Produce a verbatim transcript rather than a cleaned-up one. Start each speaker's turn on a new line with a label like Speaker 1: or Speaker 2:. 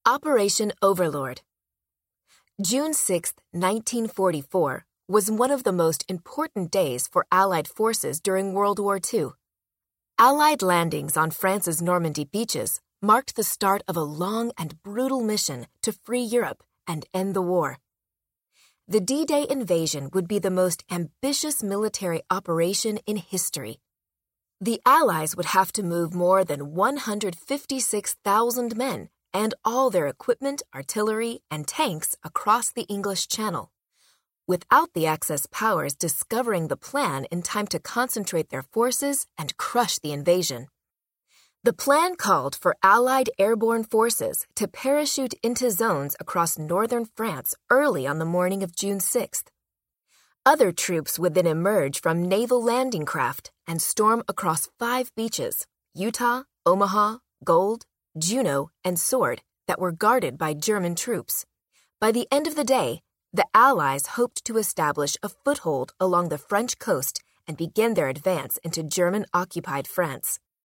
Speaker 1: Operation Overlord. June sixth, nineteen forty-four, was one of the most important days for Allied forces during World War Two. Allied landings on France's Normandy beaches marked the start of a long and brutal mission to free Europe and end the war. The D-Day invasion would be the most ambitious military operation in history. The Allies would have to move more than one hundred fifty-six thousand men and all their equipment, artillery, and tanks across the English Channel, without the Axis powers discovering the plan in time to concentrate their forces and crush the invasion. The plan called for Allied airborne forces to parachute into zones across northern France early on the morning of June sixth. Other troops would then emerge from naval landing craft and storm across five beaches, Utah, Omaha, Gold, Juno, and Sword, that were guarded by German troops. By the end of the day, the Allies hoped to establish a foothold along the French coast and begin their advance into German-occupied France.